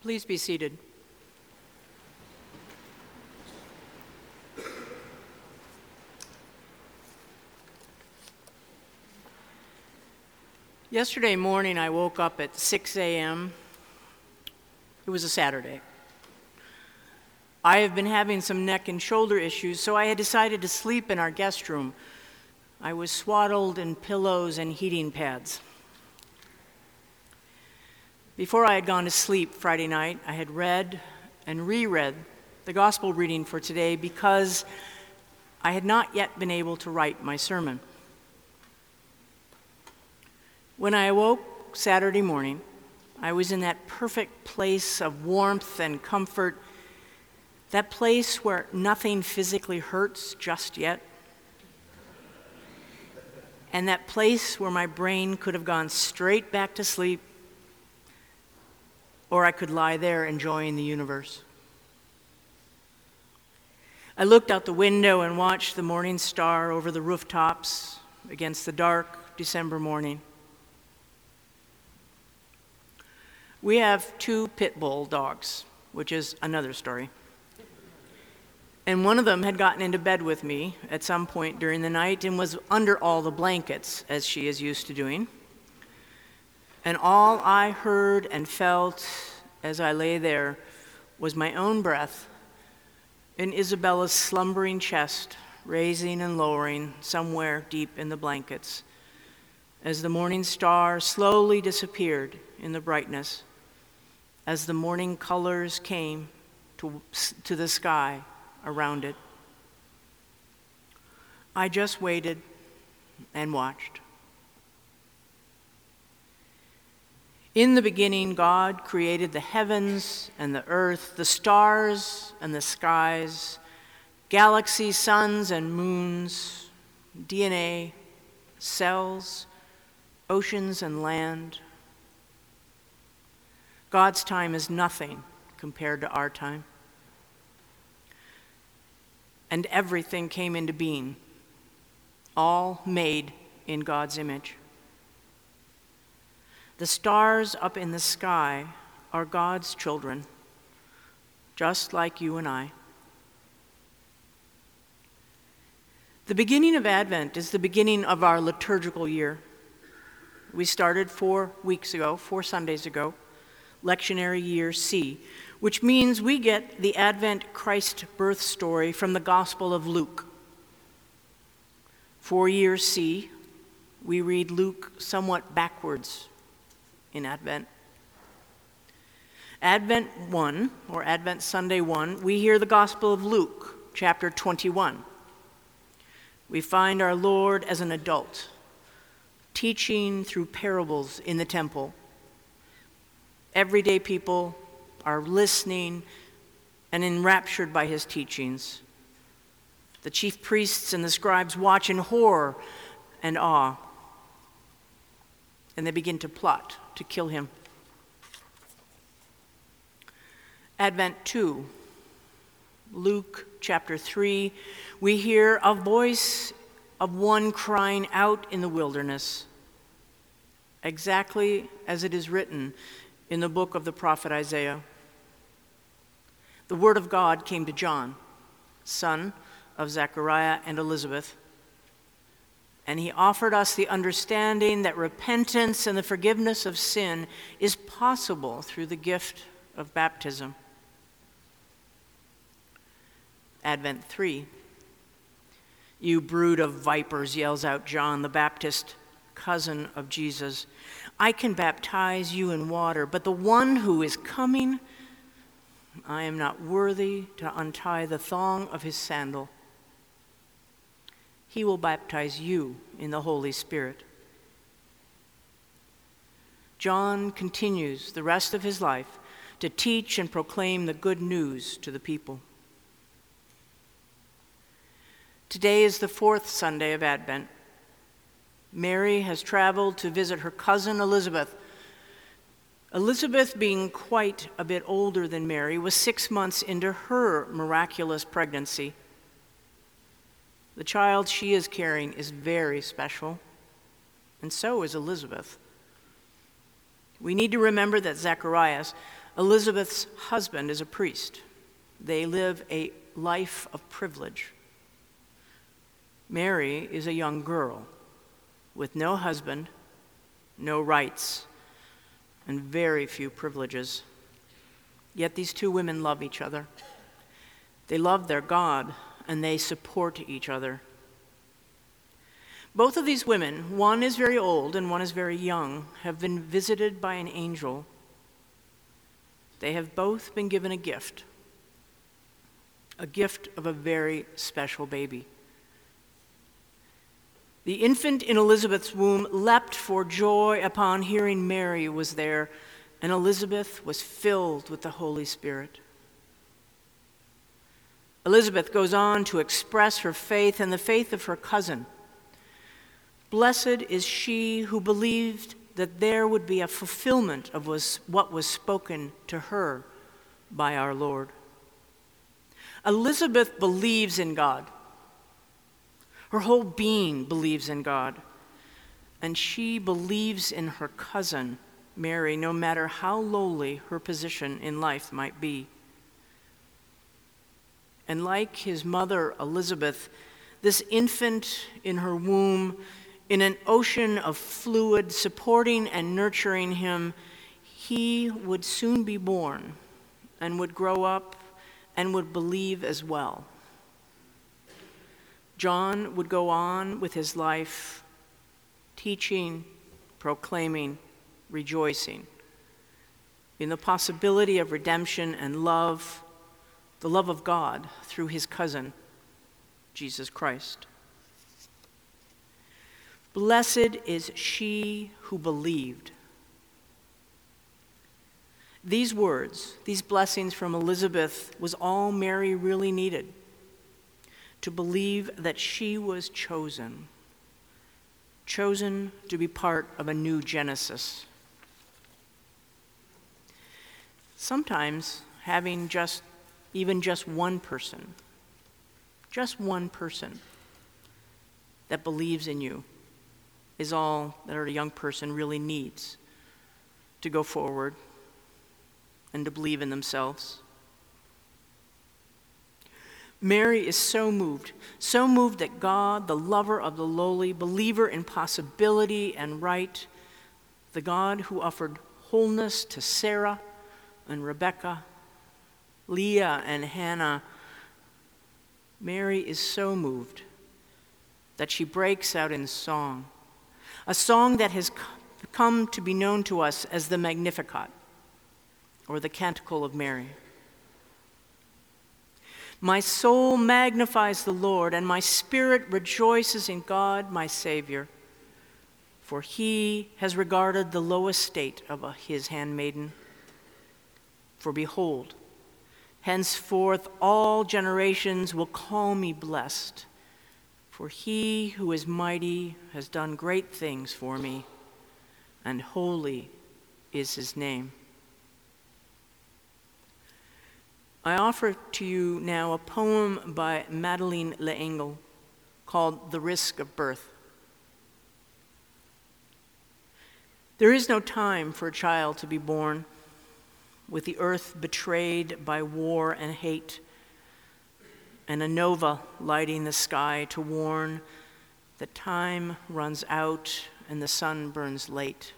Please be seated. Yesterday morning, I woke up at 6 a.m. It was a Saturday. I have been having some neck and shoulder issues, so I had decided to sleep in our guest room. I was swaddled in pillows and heating pads. Before I had gone to sleep Friday night, I had read and reread the gospel reading for today because I had not yet been able to write my sermon. When I awoke Saturday morning, I was in that perfect place of warmth and comfort, that place where nothing physically hurts just yet, and that place where my brain could have gone straight back to sleep, or I could lie there enjoying the universe. I looked out the window and watched the morning star over the rooftops against the dark December morning. We have 2 pit bull dogs, which is another story. And one of them had gotten into bed with me at some point during the night and was under all the blankets, as she is used to doing. And all I heard and felt as I lay there was my own breath in Isabella's slumbering chest, raising and lowering somewhere deep in the blankets, as the morning star slowly disappeared in the brightness, as the morning colors came to the sky around it. I just waited and watched. In the beginning, God created the heavens and the earth, the stars and the skies, galaxies, suns and moons, DNA, cells, oceans and land. God's time is nothing compared to our time. And everything came into being, all made in God's image. The stars up in the sky are God's children, just like you and I. The beginning of Advent is the beginning of our liturgical year. We started 4 Sundays ago, lectionary year C, which means we get the Advent Christ birth story from the Gospel of Luke. For year C, we read Luke somewhat backwards in Advent. Advent 1, or Advent Sunday 1, we hear the Gospel of Luke, chapter 21. We find our Lord as an adult, teaching through parables in the temple. Everyday people are listening and enraptured by his teachings. The chief priests and the scribes watch in horror and awe, and they begin to plot to kill him. Advent 2, Luke chapter 3, we hear a voice of one crying out in the wilderness, exactly as it is written in the book of the prophet Isaiah. The word of God came to John, son of Zechariah and Elizabeth, and he offered us the understanding that repentance and the forgiveness of sin is possible through the gift of baptism. Advent 3. You brood of vipers, yells out John the Baptist, cousin of Jesus. I can baptize you in water, but the one who is coming, I am not worthy to untie the thong of his sandal. He will baptize you in the Holy Spirit. John continues the rest of his life to teach and proclaim the good news to the people. Today is the 4th Sunday of Advent. Mary has traveled to visit her cousin Elizabeth. Elizabeth, being quite a bit older than Mary, was 6 months into her miraculous pregnancy. The child she is carrying is very special, and so is Elizabeth. We need to remember that Zacharias, Elizabeth's husband is a priest. They live a life of privilege. Mary is a young girl with no husband, no rights, and very few privileges. Yet these two women love each other. They love their God, and they support each other. Both of these women, one is very old and one is very young, have been visited by an angel. They have both been given a gift of a very special baby. The infant in Elizabeth's womb leapt for joy upon hearing Mary was there, and Elizabeth was filled with the Holy Spirit. Elizabeth goes on to express her faith and the faith of her cousin. Blessed is she who believed that there would be a fulfillment of what was spoken to her by our Lord. Elizabeth believes in God. Her whole being believes in God. And she believes in her cousin, Mary, no matter how lowly her position in life might be. And like his mother, Elizabeth, this infant in her womb, in an ocean of fluid supporting and nurturing him, he would soon be born and would grow up and would believe as well. John would go on with his life, teaching, proclaiming, rejoicing in the possibility of redemption and love, the love of God through his cousin, Jesus Christ. Blessed is she who believed. These words, these blessings from Elizabeth, was all Mary really needed to believe that she was chosen to be part of a new Genesis. Sometimes having even just one person that believes in you is all that a young person really needs to go forward and to believe in themselves. Mary is so moved that God, the lover of the lowly, believer in possibility and right, the God who offered wholeness to Sarah and Rebekah, Leah and Hannah, Mary is so moved that she breaks out in song, a song that has come to be known to us as the Magnificat, or the Canticle of Mary. My soul magnifies the Lord, and my spirit rejoices in God, my Savior, for he has regarded the low estate of his handmaiden. For behold, henceforth all generations will call me blessed, for he who is mighty has done great things for me, and holy is his name. I offer to you now a poem by Madeleine L'Engle called The Risk of Birth. There is no time for a child to be born, with the earth betrayed by war and hate, and a nova lighting the sky to warn that time runs out and the sun burns late.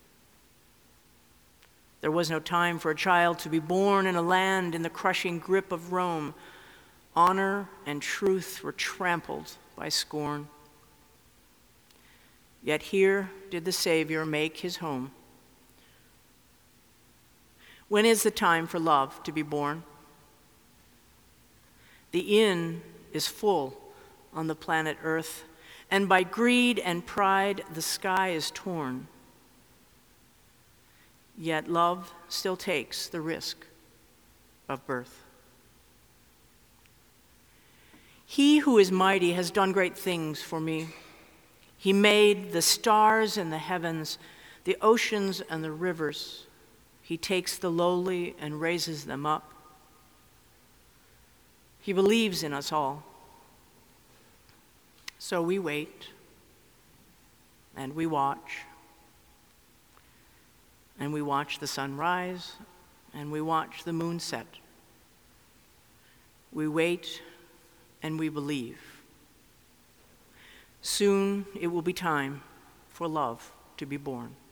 There was no time for a child to be born in a land in the crushing grip of Rome. Honor and truth were trampled by scorn. Yet here did the Savior make his home. When is the time for love to be born? The inn is full on the planet Earth, and by greed and pride the sky is torn. Yet love still takes the risk of birth. He who is mighty has done great things for me. He made the stars and the heavens, the oceans and the rivers. He takes the lowly and raises them up. He believes in us all. So we wait and we watch. And we watch the sun rise and we watch the moon set. We wait and we believe. Soon it will be time for love to be born.